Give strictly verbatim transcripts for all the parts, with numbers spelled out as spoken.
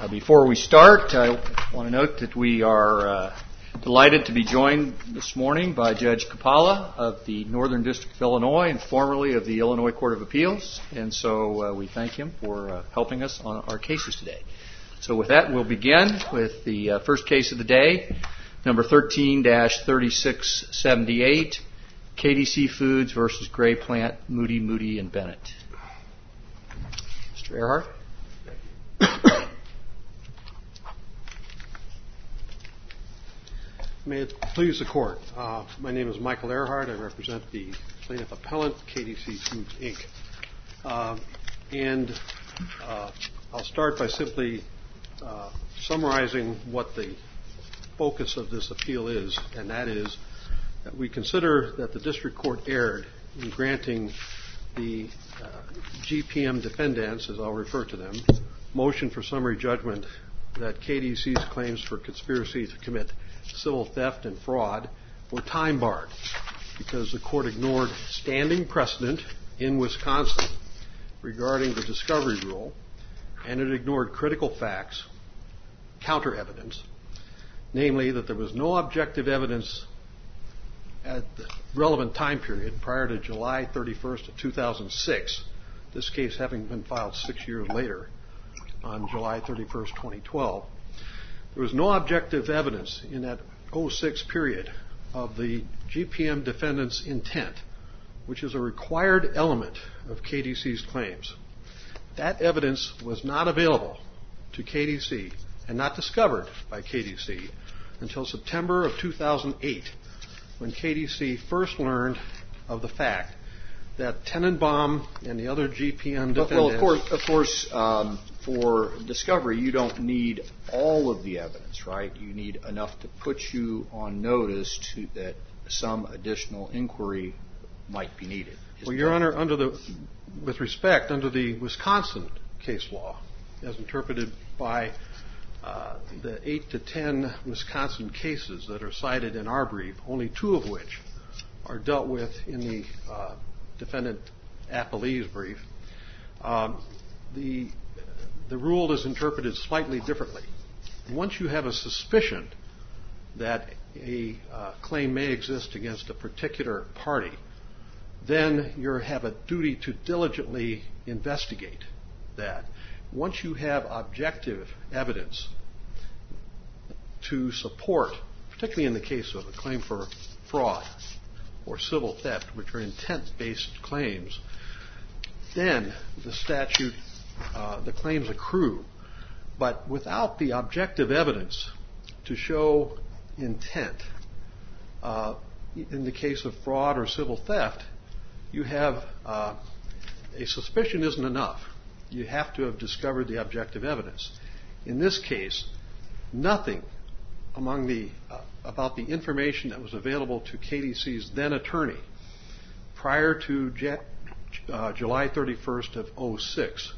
Uh, before we start, I want to note that we are uh, delighted to be joined this morning by Judge Kapala of the Northern District of Illinois and formerly of the Illinois Court of Appeals. And so uh, we thank him for uh, helping us on our cases today. So with that, we'll begin with the uh, first case of the day, number thirteen dash thirty-six seventy-eight, K D C Foods versus Gray Plant, Moody, Moody, and Bennett. Mister Earhart. May it please the Court. Uh, my name is Michael Earhart. I represent the plaintiff appellant, K D C Foods, Incorporated. Uh, and uh, I'll start by simply uh, summarizing what the focus of this appeal is, and that is that we consider that the district court erred in granting the uh, G P M defendants, as I'll refer to them, motion for summary judgment that K D C's claims for conspiracy to commit civil theft and fraud were time barred because the court ignored standing precedent in Wisconsin regarding the discovery rule, and it ignored critical facts, counter evidence, namely that there was no objective evidence at the relevant time period prior to July thirty-first of two thousand six, this case having been filed six years later on July thirty-first, twenty twelve. There was no objective evidence in that oh six period of the G P M defendant's intent, which is a required element of K D C's claims. That evidence was not available to K D C and not discovered by K D C until September of two thousand eight, when K D C first learned of the fact that Tenenbaum and the other G P M defendants... Well, of course, of course um, for discovery, you don't need all of the evidence, right? You need enough to put you on notice to, that some additional inquiry might be needed. Well, Your Honor, under the, with respect, under the Wisconsin case law, as interpreted by uh, the eight to ten Wisconsin cases that are cited in our brief, only two of which are dealt with in the uh, defendant appellee's brief, um, the the rule is interpreted slightly differently. Once you have a suspicion that a uh, claim may exist against a particular party, then you have a duty to diligently investigate that. Once you have objective evidence to support, particularly in the case of a claim for fraud or civil theft, which are intent-based claims, then the statute, uh, the claims accrue. But without the objective evidence to show intent, uh, in the case of fraud or civil theft, you have uh, a suspicion isn't enough. You have to have discovered the objective evidence. In this case, nothing among the uh, about the information that was available to K D C's then attorney prior to J- uh, July thirty-first of oh six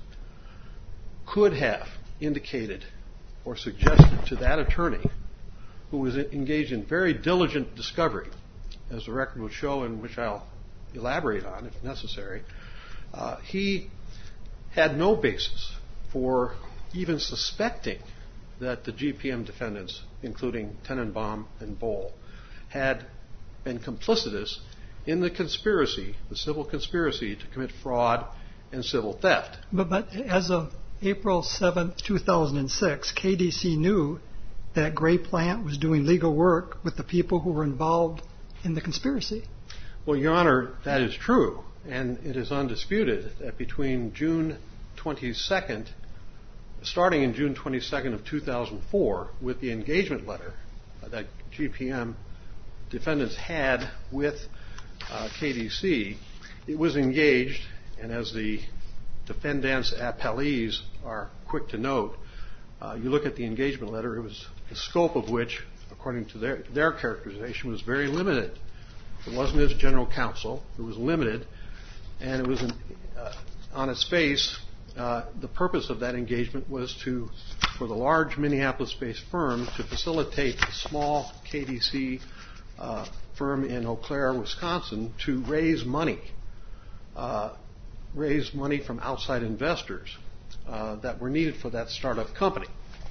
could have indicated or suggested to that attorney, who was engaged in very diligent discovery, as the record will show, and which I'll elaborate on if necessary, uh, he had no basis for even suspecting that the G P M defendants, including Tenenbaum and Bohl, had been complicitous in the conspiracy, the civil conspiracy to commit fraud and civil theft. But, but as of April seventh, two thousand six, K D C knew that Gray Plant was doing legal work with the people who were involved in the conspiracy. Well, Your Honor, that is true, and it is undisputed that between June twenty-second, starting in June twenty-second of two thousand four, with the engagement letter that G P M defendants had with uh, K D C, it was engaged, and as the defendants appellees are quick to note, uh, you look at the engagement letter, it was the scope of which, according to their, their characterization, was very limited. It wasn't as general counsel. It was limited, and it was in, uh, on its face. Uh, the purpose of that engagement was to, for the large Minneapolis-based firm, to facilitate the small K D C uh, firm in Eau Claire, Wisconsin, to raise money, uh, raise money from outside investors uh, that were needed for that startup company.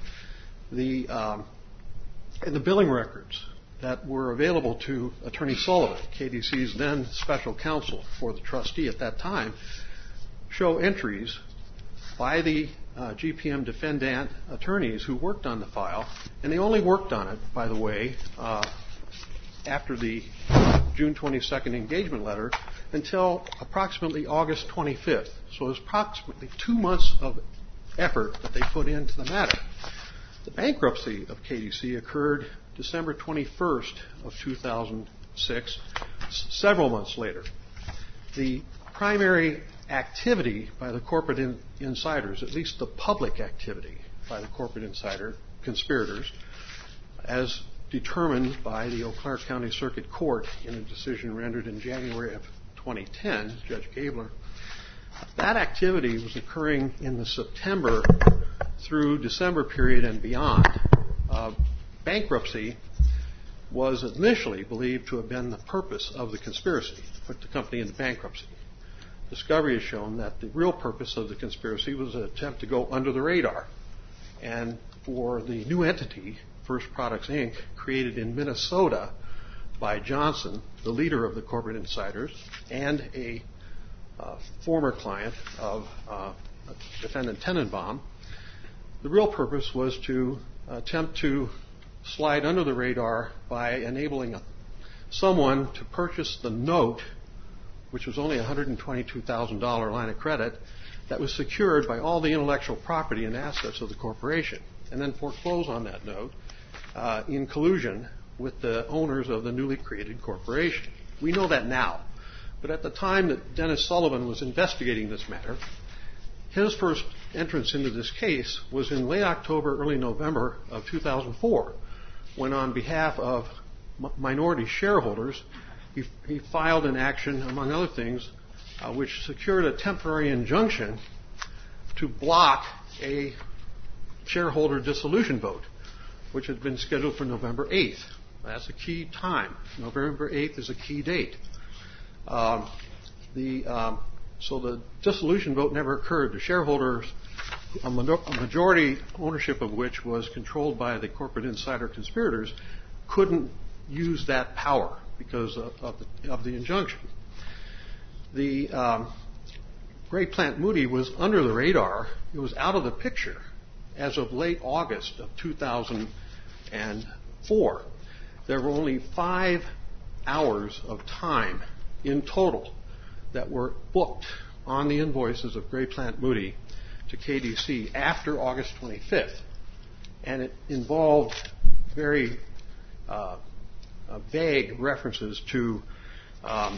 The, um, in the billing records that were available to Attorney Sullivan, K D C's then special counsel for the trustee at that time, show entries by the uh, G P M defendant attorneys who worked on the file, and they only worked on it, by the way, uh, after the June twenty-second engagement letter until approximately August twenty-fifth. So it was approximately two months of effort that they put into the matter. The bankruptcy of K D C occurred December twenty-first of two thousand six, s- several months later. The primary activity by the corporate in- insiders, at least the public activity by the corporate insider conspirators, as determined by the Eau Claire County Circuit Court in a decision rendered in January of twenty ten, Judge Gabler, that activity was occurring in the September through December period and beyond. Uh, bankruptcy was initially believed to have been the purpose of the conspiracy, put the company into bankruptcy. Discovery has shown that the real purpose of the conspiracy was an attempt to go under the radar, and for the new entity, First Products, Incorporated, created in Minnesota by Johnson, the leader of the corporate insiders, and a uh, former client of uh, defendant Tenenbaum. The real purpose was to attempt to slide under the radar by enabling a, someone to purchase the note, which was only a one hundred twenty-two thousand dollars line of credit, that was secured by all the intellectual property and assets of the corporation, and then foreclose on that note uh, in collusion with the owners of the newly created corporation. We know that now. But at the time that Dennis Sullivan was investigating this matter, his first entrance into this case was in late October, early November of two thousand four, when on behalf of m- minority shareholders, he, he filed an action, among other things, uh, which secured a temporary injunction to block a shareholder dissolution vote, which had been scheduled for November eighth. That's a key time. November eighth is a key date. Um, the, um, so the dissolution vote never occurred. The shareholders, a, minor, a majority ownership of which was controlled by the corporate insider conspirators, couldn't use that power because of, of, the, of the injunction. The um, Gray Plant Moody was under the radar. It was out of the picture as of late August of two thousand four. There were only five hours of time in total that were booked on the invoices of Gray Plant Moody to K D C after August twenty-fifth. And it involved very uh, uh, vague references to um,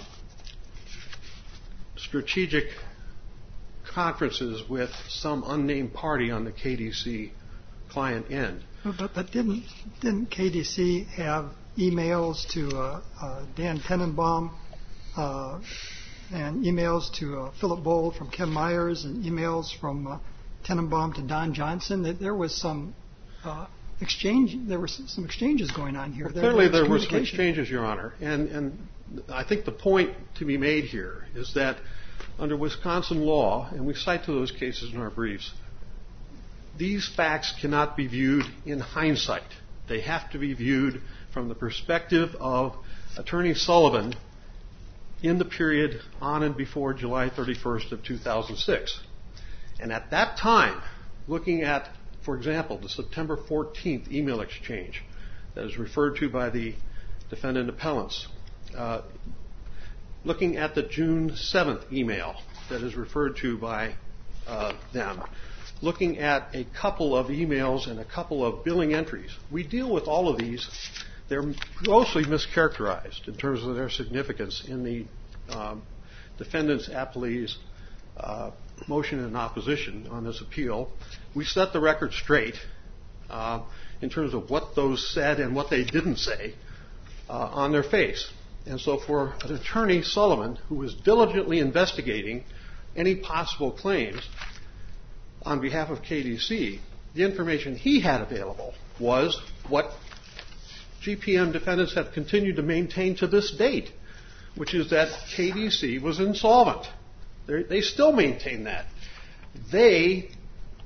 strategic conferences with some unnamed party on the K D C client end. But, but didn't didn't K D C have emails to uh, uh, Dan Tenenbaum uh, and emails to uh, Philip Bold from Ken Myers and emails from uh, Tenenbaum to Don Johnson? That there was some uh, exchange. There were some exchanges going on here. Well, there, clearly, there, there were some exchanges, Your Honor, and and I think the point to be made here is that under Wisconsin law, and we cite to those cases in our briefs, these facts cannot be viewed in hindsight. They have to be viewed from the perspective of Attorney Sullivan in the period on and before July thirty-first of two thousand six. And at that time, looking at, for example, the September fourteenth email exchange that is referred to by the defendant appellants, uh, looking at the June seventh email that is referred to by uh, them, looking at a couple of emails and a couple of billing entries. We deal with all of these. They're grossly mischaracterized in terms of their significance in the um, defendant's appellee's uh, motion in opposition on this appeal. We set the record straight uh, in terms of what those said and what they didn't say uh, on their face. And so for an attorney, Sullivan, who was diligently investigating any possible claims on behalf of K D C, the information he had available was what G P M defendants have continued to maintain to this date, which is that K D C was insolvent. They're, they still maintain that. They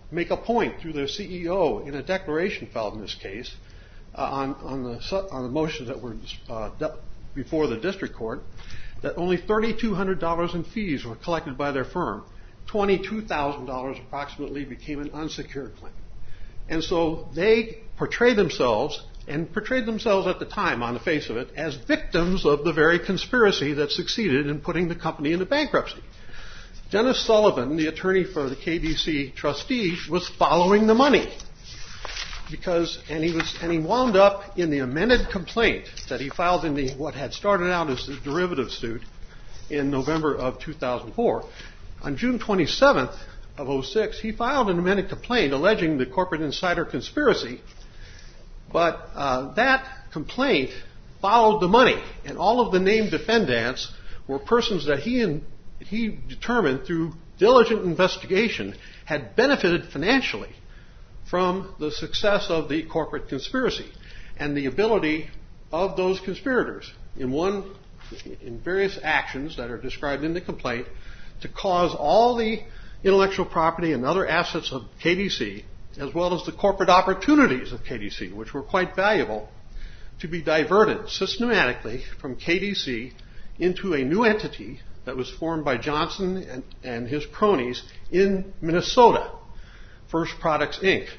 make a point through their C E O in a declaration filed in this case uh, on, on, the, on the motions that were uh, before the district court that only three thousand two hundred dollars in fees were collected by their firm. twenty-two thousand dollars approximately became an unsecured claim. And so they portrayed themselves, and portrayed themselves at the time on the face of it, as victims of the very conspiracy that succeeded in putting the company into bankruptcy. Dennis Sullivan, the attorney for the K D C trustee, was following the money. Because, and he was, and he wound up in the amended complaint that he filed in the, what had started out as the derivative suit in November of two thousand four. On June twenty-seventh of oh six, he filed an amended complaint alleging the corporate insider conspiracy. But uh, that complaint followed the money, and all of the named defendants were persons that he and he determined through diligent investigation had benefited financially from the success of the corporate conspiracy and the ability of those conspirators in one, in various actions that are described in the complaint to cause all the intellectual property and other assets of K D C, as well as the corporate opportunities of K D C, which were quite valuable, to be diverted systematically from K D C into a new entity that was formed by Johnson and, and his cronies in Minnesota, First Products, Incorporated.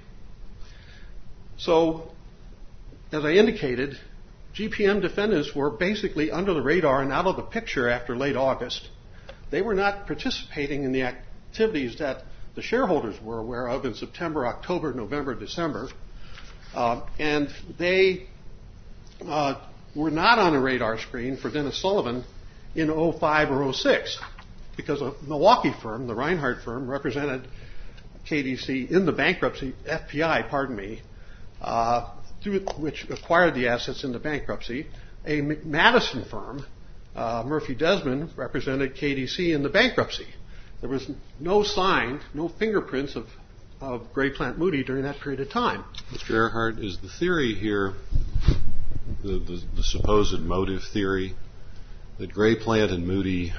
So, as I indicated, G P M defendants were basically under the radar and out of the picture after late August. They were not participating in the activities that the shareholders were aware of in September, October, November, December. Uh, and they uh, were not on the radar screen for Dennis Sullivan in oh five or oh six, because a Milwaukee firm, the Reinhardt firm, represented K D C in the bankruptcy, F P I, pardon me, uh, through which acquired the assets in the bankruptcy. A Madison firm, uh, Murphy Desmond, represented K D C in the bankruptcy. There was no sign, no fingerprints of, of Gray Plant Moody during that period of time. Mister Earhart, is the theory here, the, the, the supposed motive theory, that Gray Plant and Moody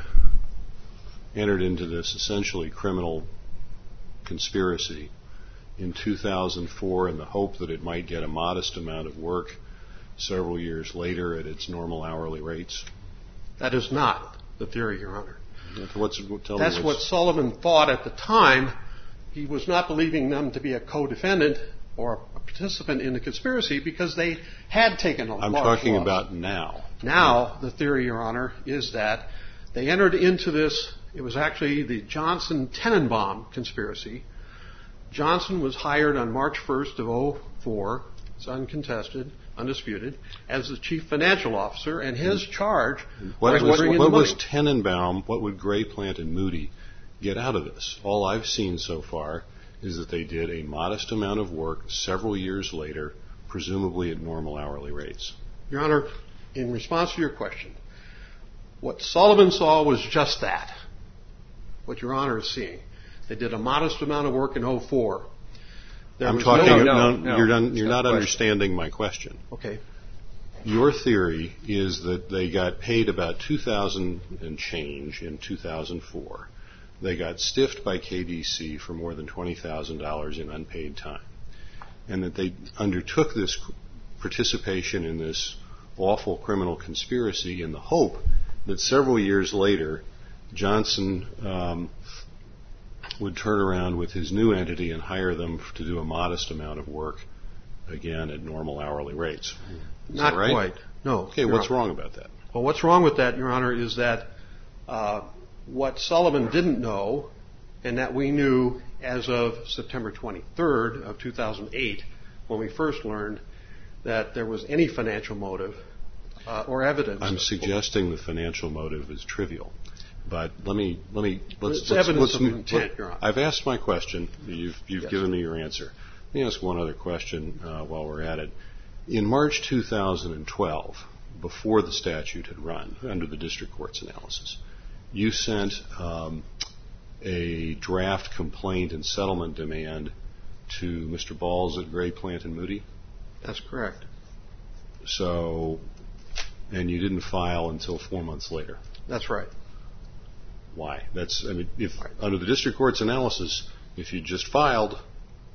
entered into this essentially criminal conspiracy in two thousand four in the hope that it might get a modest amount of work several years later at its normal hourly rates? That is not the theory, Your Honor. What's, tell That's me what Sullivan thought at the time. He was not believing them to be a co-defendant or a participant in the conspiracy because they had taken a I'm large talking loss. about now. Now, the theory, Your Honor, is that they entered into this. It was actually the Johnson-Tenenbaum conspiracy. Johnson was hired on March first of oh four, it's uncontested, undisputed, as the chief financial officer, and his charge what was was, bringing what the money. was Tenenbaum, what would Gray Plant and Moody get out of this? All I've seen so far is that they did a modest amount of work several years later, presumably at normal hourly rates. Your Honor, in response to your question, what Sullivan saw was just that, what Your Honor is seeing. They did a modest amount of work in oh four. There I'm was talking. no, no, no, you're, done, you're not question. understanding my question. Okay. Your theory is that they got paid about two thousand and change in two thousand four. They got stiffed by K D C for more than twenty thousand dollars in unpaid time, and that they undertook this participation in this awful criminal conspiracy in the hope that several years later Johnson um, would turn around with his new entity and hire them to do a modest amount of work, again, at normal hourly rates. Is Not that right? quite. No. Okay, Your what's Honor. wrong about that? Well, what's wrong with that, Your Honor, is that uh, what Sullivan didn't know, and that we knew as of September twenty-third of two thousand eight, when we first learned that there was any financial motive uh, or evidence. I'm suggesting the financial motive is trivial. But let me, let me, let's, It's let's, evidence let's, of intent, Your Honor. I've asked my question. You've, you've Yes. given me your answer. Let me ask one other question uh, while we're at it. In March two thousand twelve, before the statute had run, under the district court's analysis, you sent um, a draft complaint and settlement demand to Mister Balls at Gray Plant and Moody? That's correct. So, and you didn't file until four months later. That's right. Why? That's, I mean, if under the district court's analysis, if you just filed,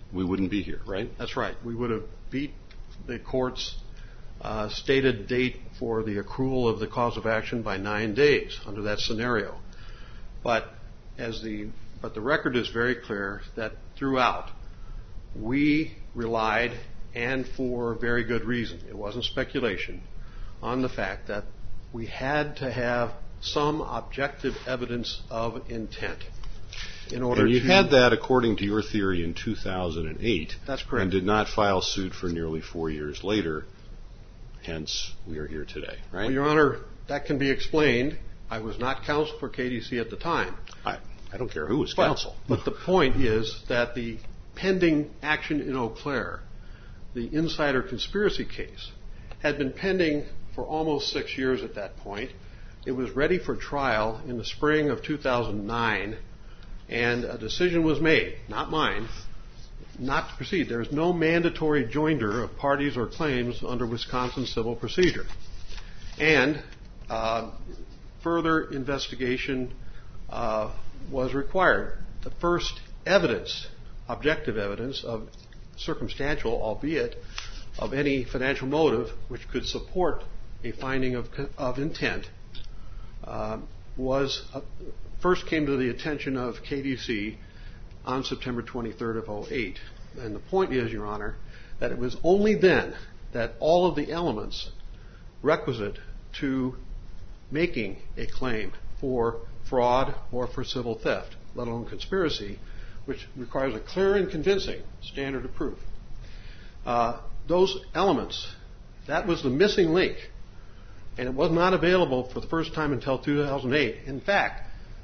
we wouldn't be here, right? That's right. We would have beat the court's uh, stated date for the accrual of the cause of action by nine days under that scenario. But as the but the record is very clear that throughout we relied, and for very good reason, it wasn't speculation, on the fact that we had to have some objective evidence of intent in order and you to... had that, according to your theory, in two thousand eight. That's correct. And did not file suit for nearly four years later. Hence, we are here today, right? Well, Your Honor, that can be explained. I was not counsel for K D C at the time. I, I don't care who was But, counsel. but the point is that the pending action in Eau Claire, the insider conspiracy case, had been pending for almost six years at that point. It was ready for trial in the spring of two thousand nine, and a decision was made, not mine, not to proceed. There is no mandatory joinder of parties or claims under Wisconsin civil procedure. And uh, further investigation uh, was required. The first evidence, objective evidence of circumstantial, albeit of any financial motive which could support a finding of, of intent, uh, was uh, first came to the attention of K D C on September twenty-third of oh eight. And the point is, Your Honor, that it was only then that all of the elements requisite to making a claim for fraud or for civil theft, let alone conspiracy, which requires a clear and convincing standard of proof. Uh, those elements, that was the missing link, and it was not available for the first time until two thousand eight. In fact,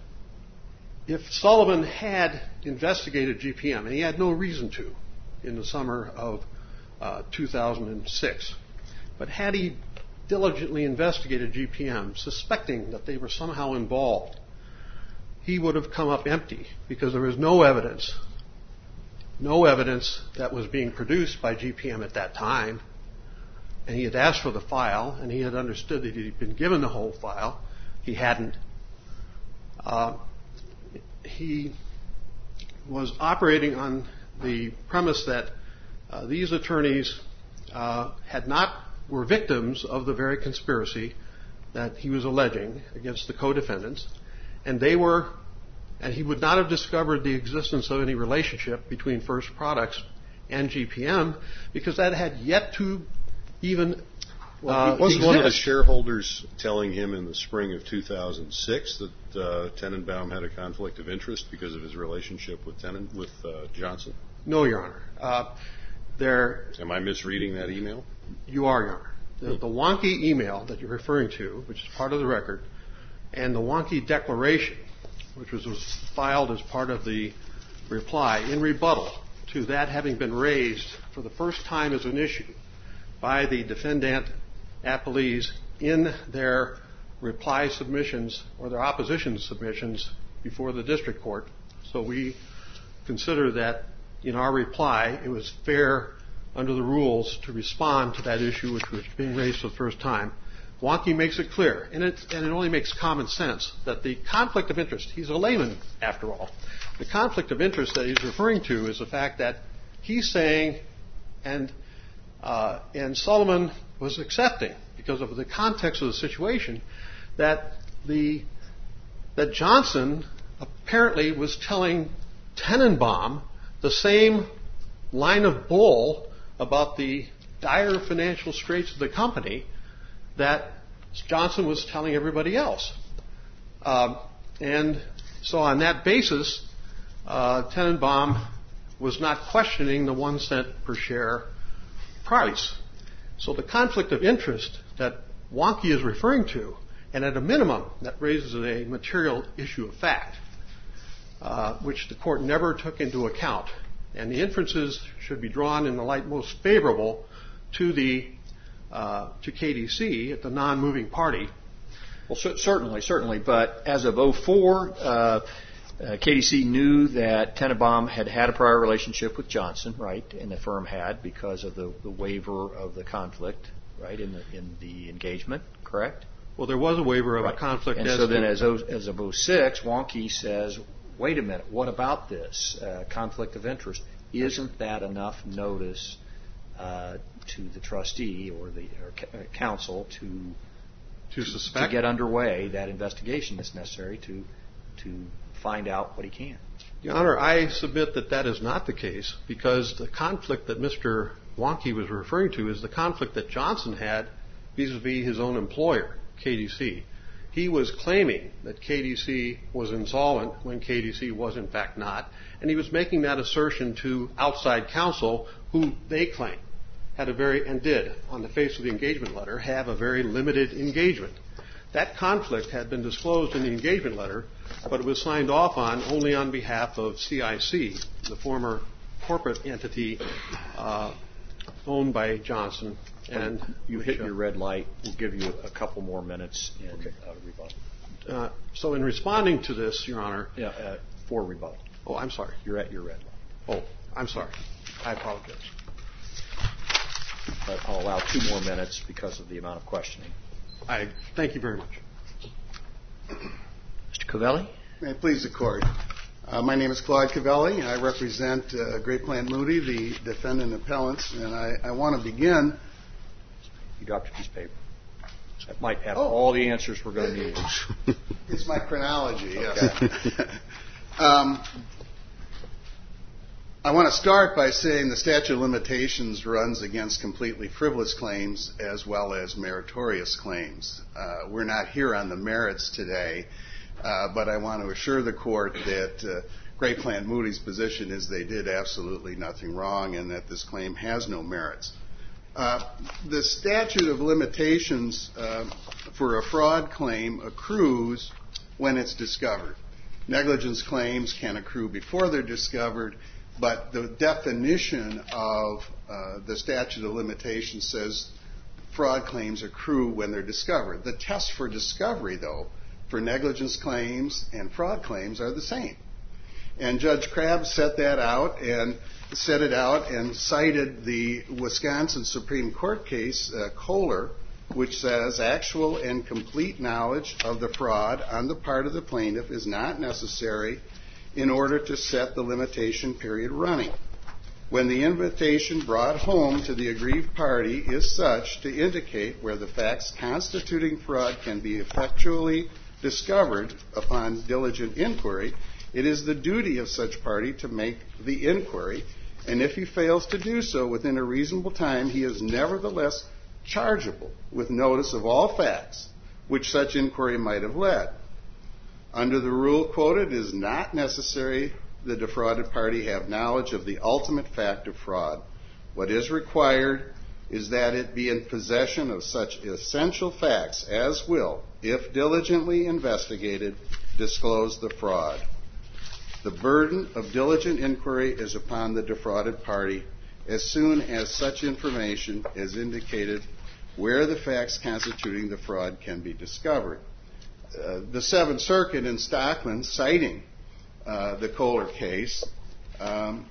if Sullivan had investigated G P M, and he had no reason to in the summer of uh, two thousand six, but had he diligently investigated G P M, suspecting that they were somehow involved, he would have come up empty, because there was no evidence, no evidence that was being produced by G P M at that time. And he had asked for the file, and he had understood that he'd been given the whole file. He hadn't. Uh, he was operating on the premise that uh, these attorneys uh, had not were victims of the very conspiracy that he was alleging against the co-defendants, and they were, and he would not have discovered the existence of any relationship between First Products and G P M, because that had yet to even uh, well, wasn't exist. One of the shareholders telling him in the spring of two thousand six that uh, Tenenbaum had a conflict of interest because of his relationship with Tenen, with uh, Johnson? No, Your Honor. Uh, there. Am I misreading that email? You are, Your Honor. The, the wonky email that you're referring to, which is part of the record, and the wonky declaration, which was, was filed as part of the reply in rebuttal to that having been raised for the first time as an issue by the defendant appellees in their reply submissions or their opposition submissions before the district court. So we consider that in our reply it was fair under the rules to respond to that issue which was being raised for the first time. Wonky makes it clear, and it, and it only makes common sense, that the conflict of interest, he's a layman after all, the conflict of interest that he's referring to is the fact that he's saying, and uh, and Sullivan was accepting, because of the context of the situation, that the that Johnson apparently was telling Tenenbaum the same line of bull about the dire financial straits of the company that Johnson was telling everybody else. Um, and so on that basis, uh, Tenenbaum was not questioning the one cent per share price. So the conflict of interest that Wonky is referring to, and at a minimum, that raises a material issue of fact, uh, which the court never took into account. And the inferences should be drawn in the light most favorable to the uh, to K D C, at the non-moving party. Well, c- certainly, certainly. But as of oh four, uh, uh, K D C knew that Tenenbaum had had a prior relationship with Johnson, right? And the firm had, because of the, the waiver of the conflict, right, in the in the engagement, correct? Well, there was a waiver of right. a conflict. And as so then, to, as, o, as of oh six, Wonky says, wait a minute, what about this uh, conflict of interest? isn't that enough notice uh, to the trustee or the or ca- counsel to to suspect to get underway that investigation that's necessary to to find out what he can? Your Honor, I submit that that is not the case, because the conflict that Mister Wonke was referring to is the conflict that Johnson had vis-a-vis his own employer, K D C. He was claiming that K D C was insolvent when K D C was in fact not, and he was making that assertion to outside counsel who they claim had a very, and did, on the face of the engagement letter, have a very limited engagement. That conflict had been disclosed in the engagement letter, but it was signed off on only on behalf of C I C, the former corporate entity uh, owned by Johnson. And you hit your red light. We'll give you a couple more minutes in okay. uh, rebuttal. Uh, so in responding to this, Your Honor... Yeah, uh, for rebuttal. Oh, I'm sorry. You're at your red light. Oh, I'm sorry. I apologize. But I'll allow two more minutes because of the amount of questioning. I thank you very much. Mister Covelli? May it please the Court. Uh, my name is Claude Covelli. I represent uh, Great Plant Moody, the defendant appellants, and I, I want to begin... You dropped a piece of paper. That might have oh. all the answers we're going to need. It's my chronology, yes. Okay. um, I want to start by saying the statute of limitations runs against completely frivolous claims as well as meritorious claims. Uh, we're not here on the merits today, uh, but I want to assure the Court that uh, Great Plant Moody's position is they did absolutely nothing wrong and that this claim has no merits. Uh, the statute of limitations uh, for a fraud claim accrues when it's discovered. Negligence claims can accrue before they're discovered, but the definition of uh, the statute of limitations says fraud claims accrue when they're discovered. The test for discovery, though, for negligence claims and fraud claims are the same. And Judge Crabb set that out and set it out and cited the Wisconsin Supreme Court case, uh, Kohler, which says actual and complete knowledge of the fraud on the part of the plaintiff is not necessary in order to set the limitation period running. When the invitation brought home to the aggrieved party is such to indicate where the facts constituting fraud can be effectually discovered upon diligent inquiry, it is the duty of such party to make the inquiry, and if he fails to do so within a reasonable time, he is nevertheless chargeable with notice of all facts which such inquiry might have led. Under the rule quoted, it is not necessary the defrauded party have knowledge of the ultimate fact of fraud. What is required is that it be in possession of such essential facts as will, if diligently investigated, disclose the fraud. The burden of diligent inquiry is upon the defrauded party as soon as such information is indicated where the facts constituting the fraud can be discovered. Uh, the Seventh Circuit in Stockman, citing uh, the Kohler case, um,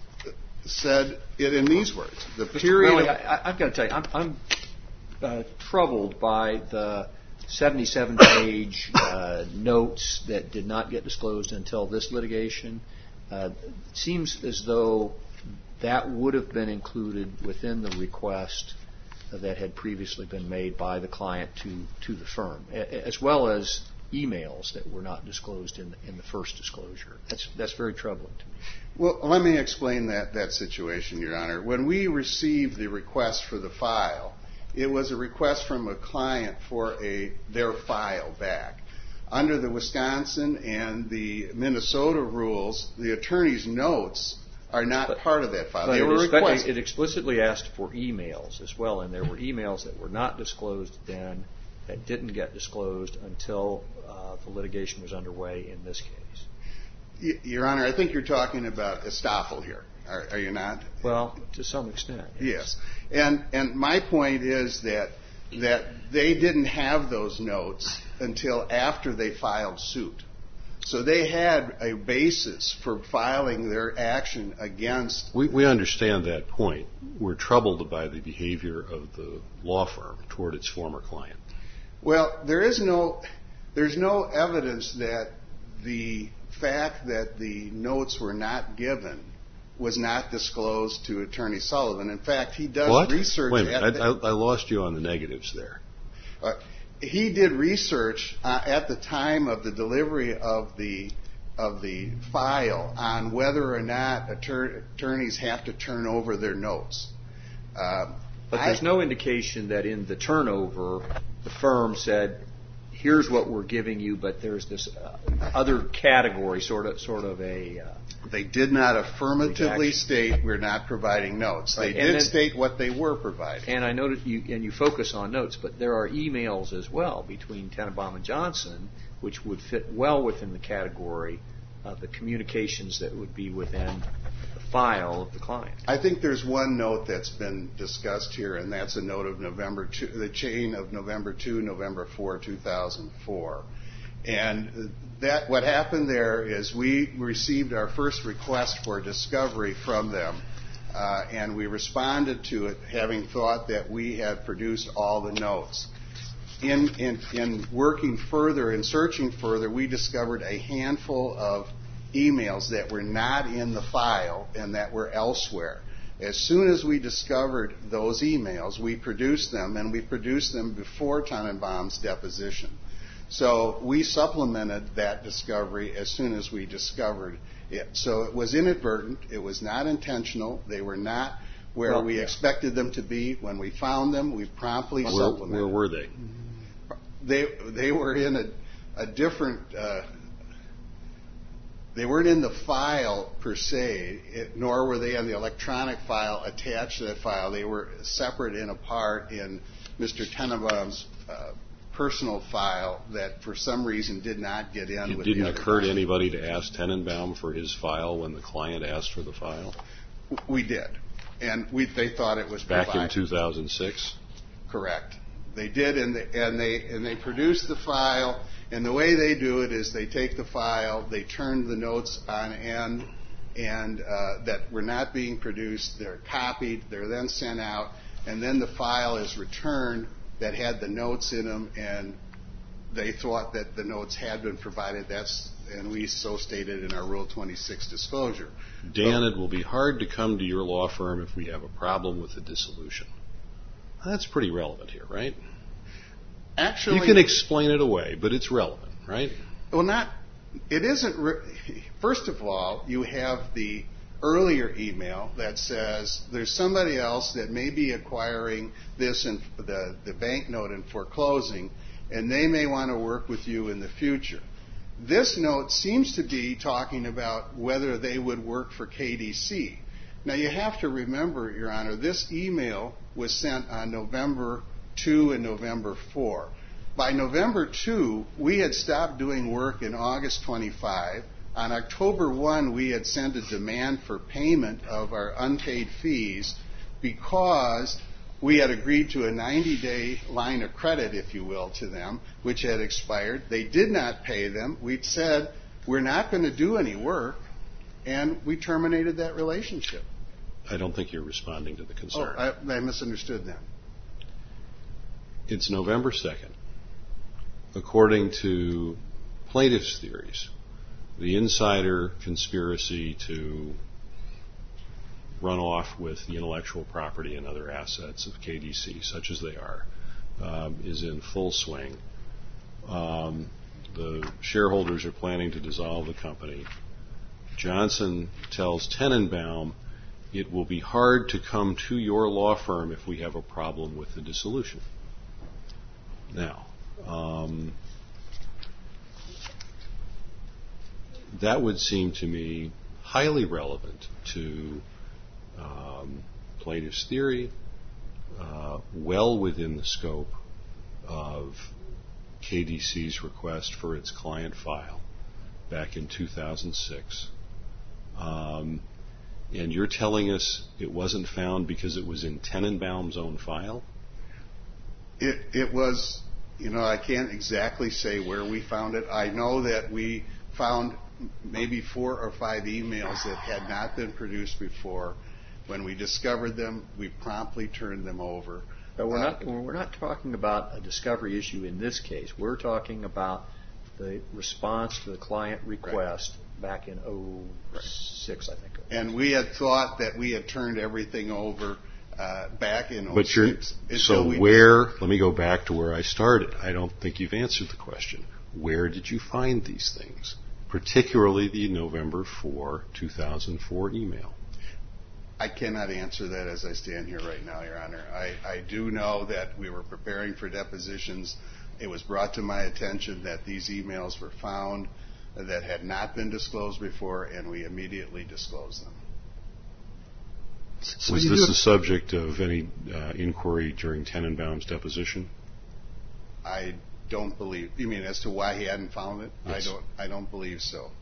said it in these words: the period. Well, I, I've got to tell you, I'm, I'm uh, troubled by the seventy-seven page uh, notes that did not get disclosed until this litigation. Uh, it seems as though that would have been included within the request that had previously been made by the client to, to the firm, as well as emails that were not disclosed in the, in the first disclosure. That's that's very troubling to me. Well, let me explain that, that situation, Your Honor. When we received the request for the file, it was a request from a client for a their file back. Under the Wisconsin and the Minnesota rules, the attorney's notes are not but, part of that file. But they it were expe- requested. It explicitly asked for emails as well, and there were emails that were not disclosed then that didn't get disclosed until uh, the litigation was underway in this case. Y- Your Honor, I think you're talking about estoppel here. Are, are you not? Well, to some extent. Yes. And and my point is that that they didn't have those notes until after they filed suit. So they had a basis for filing their action against... We, we understand that point. We're troubled by the behavior of the law firm toward its former client. Well, there is no, there's no evidence that the fact that the notes were not given was not disclosed to Attorney Sullivan. In fact, he does what? research. Wait a minute, at I, the, I lost you on the negatives there. Uh, he did research uh, at the time of the delivery of the of the file on whether or not attor- attorneys have to turn over their notes. Uh, but there's I, no indication that in the turnover, the firm said, here's what we're giving you, but there's this uh, other category, sort of, sort of a. Uh, they did not affirmatively redaction. state we're not providing notes. Right. They And did then, state what they were providing. And I noted you, and you focus on notes, but there are emails as well between Tenenbaum and Johnson, which would fit well within the category of the communications that would be within the file of the client. I think there's one note that's been discussed here, and that's a note of November two, the chain of November second, November fourth, two thousand four. And that what happened there is we received our first request for discovery from them, uh, and we responded to it having thought that we had produced all the notes. In, in, in working further and searching further, we discovered a handful of emails that were not in the file and that were elsewhere. As soon as we discovered those emails, we produced them, and we produced them before Tenenbaum's deposition. So we supplemented that discovery as soon as we discovered it. So it was inadvertent. It was not intentional. They were not where well, we yeah. expected them to be. When we found them, we promptly where, supplemented. Where were they? They they were in a, a different. Uh, they weren't in the file per se, it, nor were they on the electronic file attached to that file. They were separate and apart in Mister Tenenbaum's uh, personal file that, for some reason, did not get in. It with didn't the other occur file. to anybody to ask Tenenbaum for his file when the client asked for the file. We did, and we they thought it was back provided. in two thousand six. Correct. They did, and they, and they and they produced the file. And the way they do it is they take the file, they turn the notes on end, and uh, that were not being produced. They're copied. They're then sent out, and then the file is returned that had the notes in them, and they thought that the notes had been provided. That's and we so stated in our Rule twenty-six disclosure. Dan, it will be hard to come to your law firm if we have a problem with the dissolution. That's pretty relevant here, right? Actually, you can explain it away, but it's relevant, right? Well, not. It isn't. Re- First of all, you have the earlier email that says there's somebody else that may be acquiring this and the the banknote and foreclosing, and they may want to work with you in the future. This note seems to be talking about whether they would work for K D C. Now, you have to remember, Your Honor, this email was sent on November second and November fourth. By November second, we had stopped doing work in August twenty-fifth. On October first, we had sent a demand for payment of our unpaid fees because we had agreed to a ninety-day line of credit, if you will, to them, which had expired. They did not pay them. We'd said, we're not going to do any work, and we terminated that relationship. I don't think you're responding to the concern. Oh, I, I misunderstood that. It's November second. According to plaintiff's theories, the insider conspiracy to run off with the intellectual property and other assets of K D C, such as they are, um, is in full swing. Um, the shareholders are planning to dissolve the company. Johnson tells Tenenbaum it will be hard to come to your law firm if we have a problem with the dissolution. Now, um, that would seem to me highly relevant to um, plaintiff's theory, uh, well within the scope of K D C's request for its client file back in two thousand six. Um, and you're telling us it wasn't found because it was in Tenenbaum's own file? It, it was, you know, I can't exactly say where we found it. I know that we found maybe four or five emails that had not been produced before. When we discovered them, we promptly turned them over. But we're not, we're not talking about a discovery issue in this case. We're talking about the response to the client request back in oh six, I think. And we had thought that we had turned everything over uh, back in But you're, oh six. so we, where, let me go back to where I started. I don't think you've answered the question. Where did you find these things, particularly the November fourth, two thousand four email? I cannot answer that as I stand here right now, Your Honor. I, I do know that we were preparing for depositions. It was brought to my attention that these emails were found that had not been disclosed before, and we immediately disclosed them. So Was you this do- the subject of any uh, inquiry during Tenenbaum's deposition? I don't believe. You mean as to why he hadn't found it? Yes. I don't. I don't believe so.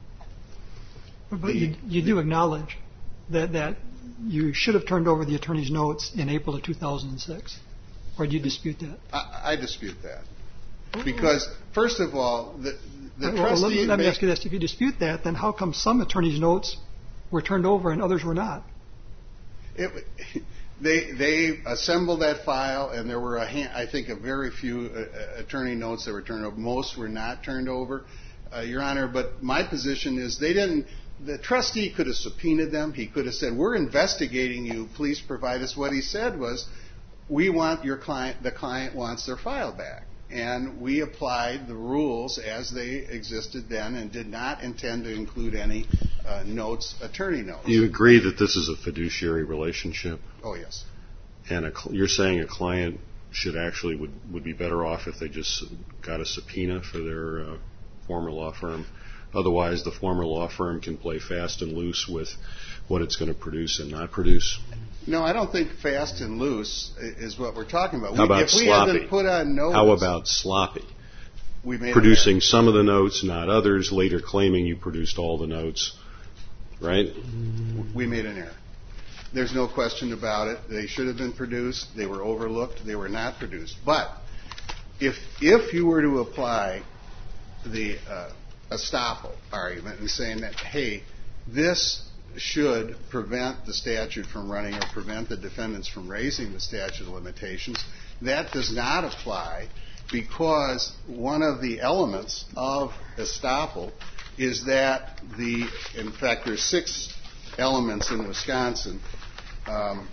But you, you do acknowledge that, that you should have turned over the attorney's notes in April of two thousand six, or do you dispute that? I, I dispute that because, first of all, the, the Well, let, trustee. let me ma- ask you this: if you dispute that, then how come some attorneys' notes were turned over and others were not? It, they they assembled that file, and there were a hand, I think a very few uh, attorney notes that were turned over. Most were not turned over, uh, Your Honor. But my position is they didn't. The trustee could have subpoenaed them. He could have said, "We're investigating you. Please provide us." What he said was, "We want your client. The client wants their file back." And we applied the rules as they existed then and did not intend to include any uh, notes, attorney notes. Do you agree that this is a fiduciary relationship? Oh, yes. And a, cl- you're saying a client should actually would, would be better off if they just got a subpoena for their uh, former law firm. Otherwise, the former law firm can play fast and loose with what it's going to produce and not produce. No, I don't think fast and loose i- is what we're talking about. How We- about if we sloppy? hadn't put on notice, How about sloppy? we made an Producing error. some of the notes, not others, later claiming you produced all the notes, right? We made an error. There's no question about it. They should have been produced. They were overlooked. They were not produced. But if if you were to apply the uh, estoppel argument and saying that, hey, this should prevent the statute from running or prevent the defendants from raising the statute of limitations, that does not apply because one of the elements of estoppel is that the, in fact, there's six elements in Wisconsin. Um,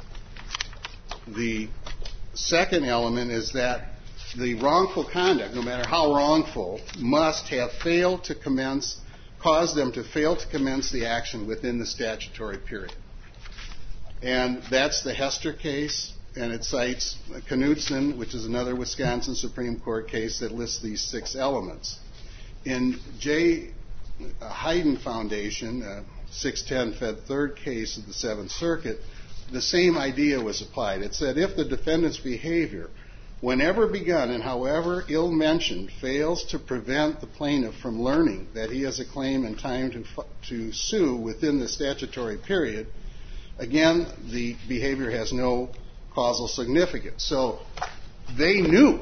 the second element is that the wrongful conduct, no matter how wrongful, must have failed to commence, cause them to fail to commence the action within the statutory period. And that's the Hester case, and it cites Knudsen, which is another Wisconsin Supreme Court case that lists these six elements. In J. Hayden Foundation, uh, six ten Fed third case of the Seventh Circuit, the same idea was applied. It said if the defendant's behavior, whenever begun and however ill-mentioned, fails to prevent the plaintiff from learning that he has a claim and time to, to sue within the statutory period, again, the behavior has no causal significance. So they knew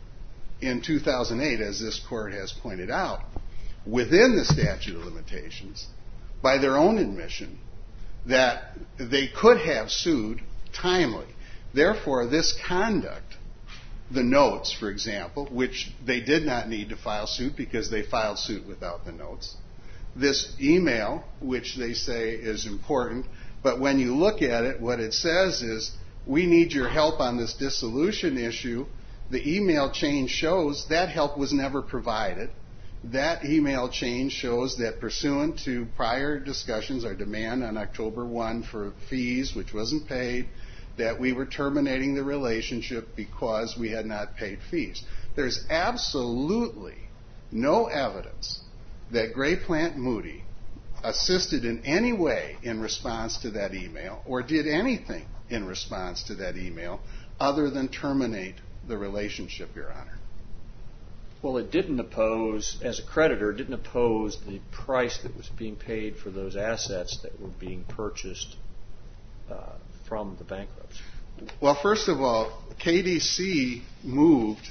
in two thousand eight, as this court has pointed out, within the statute of limitations, by their own admission, that they could have sued timely. Therefore, this conduct, the notes, for example, which they did not need to file suit because they filed suit without the notes, this email, which they say is important, but when you look at it, what it says is, we need your help on this dissolution issue. The email chain shows that help was never provided. That email chain shows that pursuant to prior discussions, our demand on October first for fees, which wasn't paid, that we were terminating the relationship because we had not paid fees. There's absolutely no evidence that Gray Plant Moody assisted in any way in response to that email or did anything in response to that email other than terminate the relationship, Your Honor. Well, it didn't oppose, as a creditor, it didn't oppose the price that was being paid for those assets that were being purchased uh, from the bankruptcy. Well, first of all, K D C moved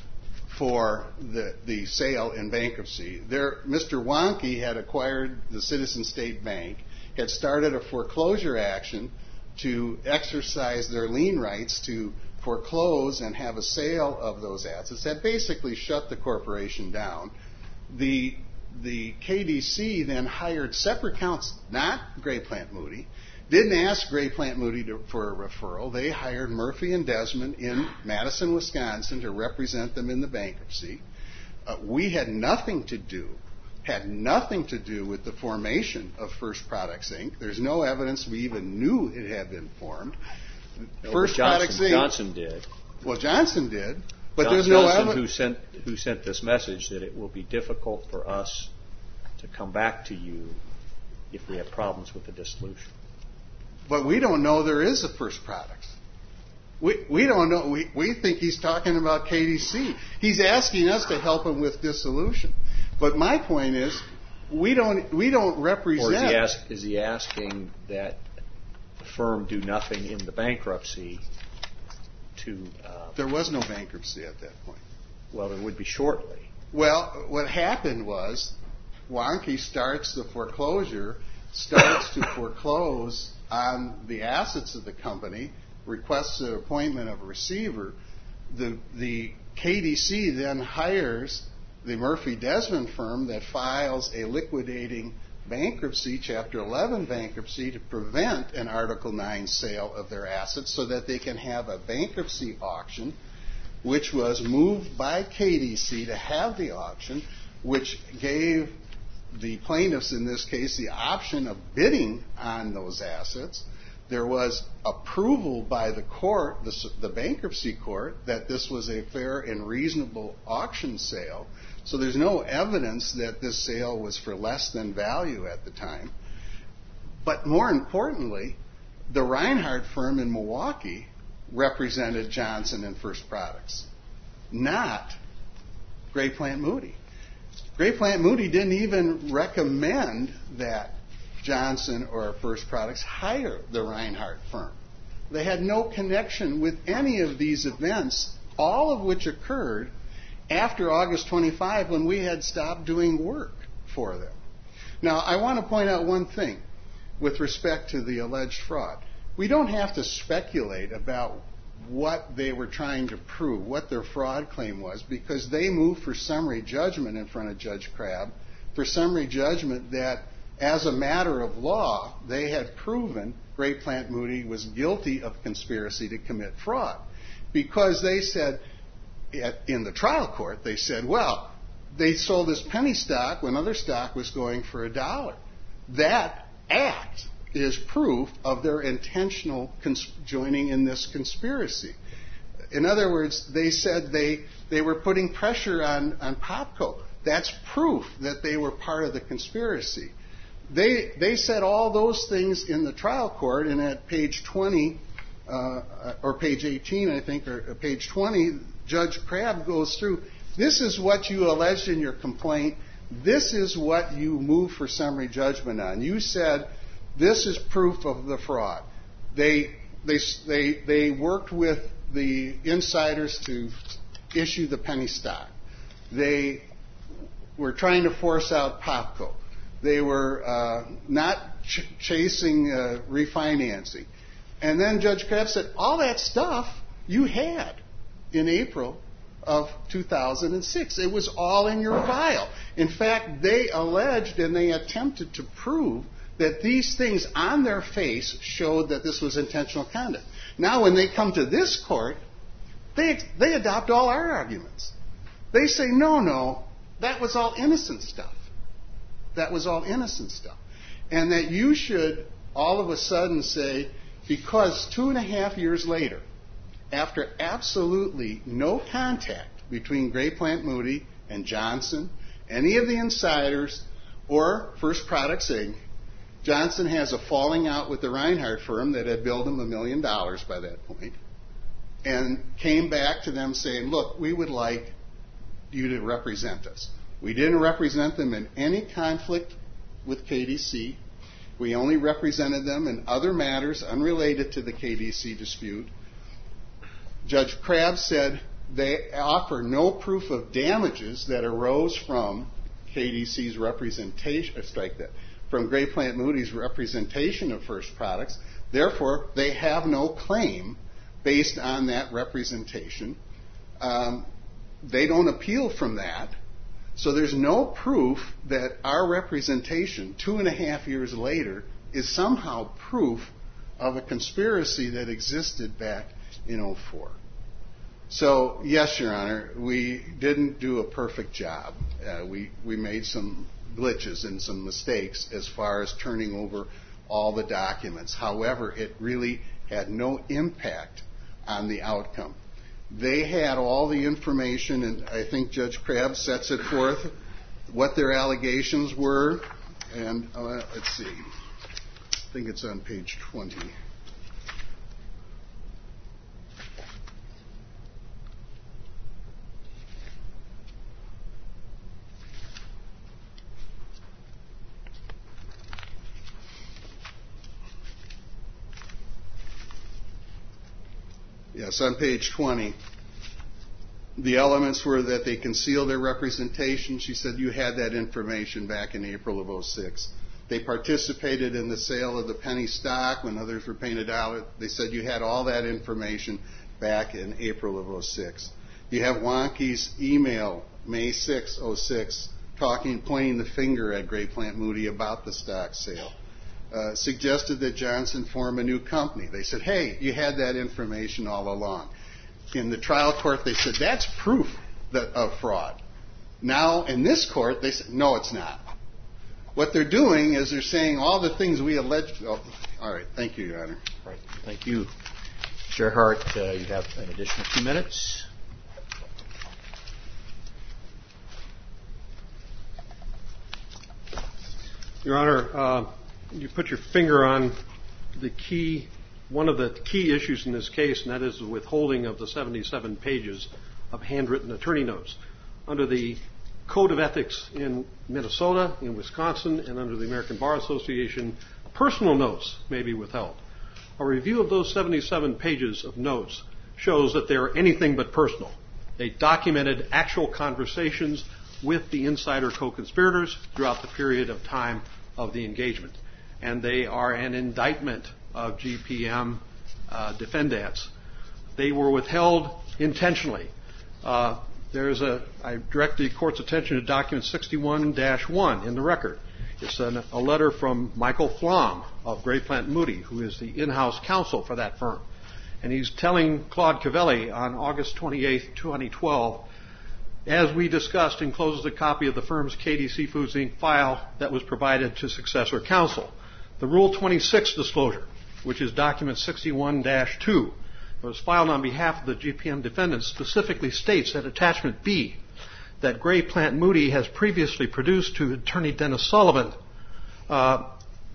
for the, the sale in bankruptcy. There, Mister Wonke had acquired the Citizen State Bank, had started a foreclosure action to exercise their lien rights to foreclose and have a sale of those assets. That basically shut the corporation down. The the K D C then hired separate counsel, not Gray Plant Moody, didn't ask Gray Plant Moody to, for a referral. They hired Murphy and Desmond in Madison, Wisconsin to represent them in the bankruptcy. Uh, we had nothing to do, had nothing to do with the formation of First Products, Incorporated. There's no evidence we even knew it had been formed. No, First Johnson, Products, Incorporated. Johnson did. Well, Johnson did, but John, there's no Johnson evidence. who sent who sent this message that it will be difficult for us to come back to you if we have problems with the dissolution. But we don't know there is a First Products. We we don't know. We we think he's talking about K D C. He's asking us to help him with dissolution. But my point is, we don't we don't represent. Or is he, ask, is he asking that the firm do nothing in the bankruptcy to? Uh, there was no bankruptcy at that point. Well, there would be shortly. Well, what happened was, Wonky starts the foreclosure, starts to foreclose on the assets of the company, requests an appointment of a receiver. The the K D C then hires the Murphy Desmond firm that files a liquidating bankruptcy, Chapter eleven bankruptcy, to prevent an Article nine sale of their assets so that they can have a bankruptcy auction, which was moved by K D C to have the auction, which gave the plaintiffs in this case the option of bidding on those assets. There was approval by the court, the, the bankruptcy court, that this was a fair and reasonable auction sale. So there's no evidence that this sale was for less than value at the time. But more importantly, the Reinhardt firm in Milwaukee represented Johnson and First Products, not Gray Plant Moody. Gray Plant Moody didn't even recommend that Johnson or First Products hire the Reinhardt firm. They had no connection with any of these events, all of which occurred after August twenty-fifth, when we had stopped doing work for them. Now, I want to point out one thing with respect to the alleged fraud. We don't have to speculate about what they were trying to prove, what their fraud claim was, because they moved for summary judgment in front of Judge Crabb, for summary judgment that, as a matter of law, they had proven Gray Plant Moody was guilty of conspiracy to commit fraud. Because they said, in the trial court, they said, well, they sold this penny stock when other stock was going for a dollar. That act is proof of their intentional cons- joining in this conspiracy. In other words, they said they, they were putting pressure on, on Popco. That's proof that they were part of the conspiracy. They, they said all those things in the trial court, and at page twenty, uh, or page eighteen, I think, or page twenty, Judge Crabb goes through, this is what you alleged in your complaint. This is what you moved for summary judgment on. You said this is proof of the fraud. They, they, they, they worked with the insiders to issue the penny stock. They were trying to force out Popco. They were uh, not ch- chasing uh, refinancing. And then Judge Crabb said, all that stuff you had in April of two thousand six. It was all in your file. In fact, they alleged and they attempted to prove that these things on their face showed that this was intentional conduct. Now, when they come to this court, they, they adopt all our arguments. They say, no, no, that was all innocent stuff. That was all innocent stuff. And that you should all of a sudden say, because two and a half years later, after absolutely no contact between Gray Plant Moody and Johnson, any of the insiders, or First Products Incorporated, Johnson has a falling out with the Reinhardt firm that had billed him a million dollars by that point, and came back to them saying, look, we would like you to represent us. We didn't represent them in any conflict with K D C. We only represented them in other matters unrelated to the K D C dispute. Judge Crabb said they offer no proof of damages that arose from K D C's representation, strike that, from Gray Plant Moody's representation of First Products. Therefore, they have no claim based on that representation. Um, they don't appeal from that. So there's no proof that our representation, two and a half years later, is somehow proof of a conspiracy that existed back in oh four. So, yes, Your Honor, we didn't do a perfect job. Uh, we, we made some glitches and some mistakes as far as turning over all the documents. However, it really had no impact on the outcome. They had all the information, and I think Judge Crabb sets it forth, what their allegations were. And uh, let's see, I think it's on page twenty. Yes, on page twenty, the elements were that they concealed their representation. She said you had that information back in April of oh six. They participated in the sale of the penny stock when others were paying a dollar. They said you had all that information back in April of oh six. You have Wonke's email, May sixth, oh six, talking, pointing the finger at Gray Plant Moody about the stock sale. Uh, suggested that Johnson form a new company. They said, hey, you had that information all along. In the trial court, they said, that's proof that, of fraud. Now, in this court, they said, no, it's not. What they're doing is they're saying all the things we alleged. Oh, all right. Thank you, Your Honor. All right. Thank you. Chair Hart, uh, you have an additional two minutes. Your Honor, uh, you put your finger on the key, one of the key issues in this case, and that is the withholding of the seventy-seven pages of handwritten attorney notes. Under the Code of Ethics in Minnesota, in Wisconsin, and under the American Bar Association, personal notes may be withheld. A review of those seventy-seven pages of notes shows that they are anything but personal. They documented actual conversations with the insider co-conspirators throughout the period of time of the engagement. And they are an indictment of G P M uh, defendants. They were withheld intentionally. Uh, there's a, I direct the court's attention to document sixty-one dash one in the record. It's an, a letter from Michael Flom of Gray Plant Moody, who is the in-house counsel for that firm. And he's telling Claude Cavelli on August twenty-eighth, twenty twelve, as we discussed, encloses a copy of the firm's K D C Foods Incorporated file that was provided to successor counsel. The Rule twenty-six disclosure, which is document sixty-one dash two, that was filed on behalf of the G P M defendants, specifically states at attachment B that Gray Plant Moody has previously produced to Attorney Dennis Sullivan uh,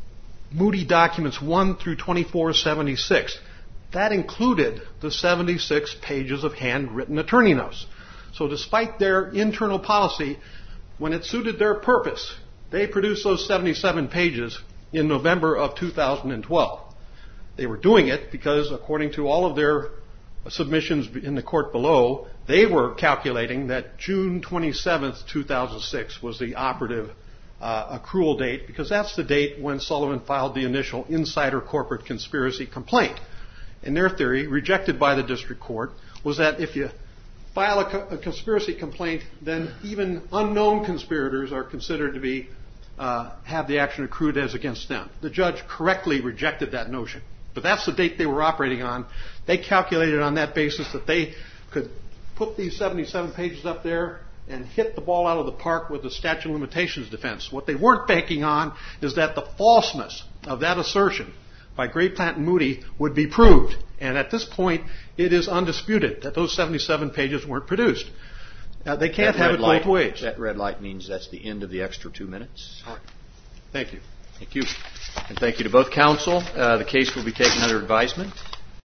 Moody documents one through twenty-four seventy-six. That included the seventy-six pages of handwritten attorney notes. So despite their internal policy, when it suited their purpose, they produced those seventy-seven pages in November of two thousand twelve. They were doing it because, according to all of their submissions in the court below, they were calculating that June twenty-seventh, two thousand six was the operative uh, accrual date, because that's the date when Sullivan filed the initial insider corporate conspiracy complaint. And their theory, rejected by the district court, was that if you file a, co- a conspiracy complaint, then even unknown conspirators are considered to be uh, have the action accrued as against them. The judge correctly rejected that notion. But that's the date they were operating on. They calculated on that basis that they could put these seventy-seven pages up there and hit the ball out of the park with the statute of limitations defense. What they weren't banking on is that the falseness of that assertion by Gray Plant and Moody would be proved. And at this point, it is undisputed that those seventy-seven pages weren't produced. Uh, they can't have it both ways. That red light means that's the end of the extra two minutes. All right. Thank you. Thank you. And thank you to both counsel. Uh, the case will be taken under advisement.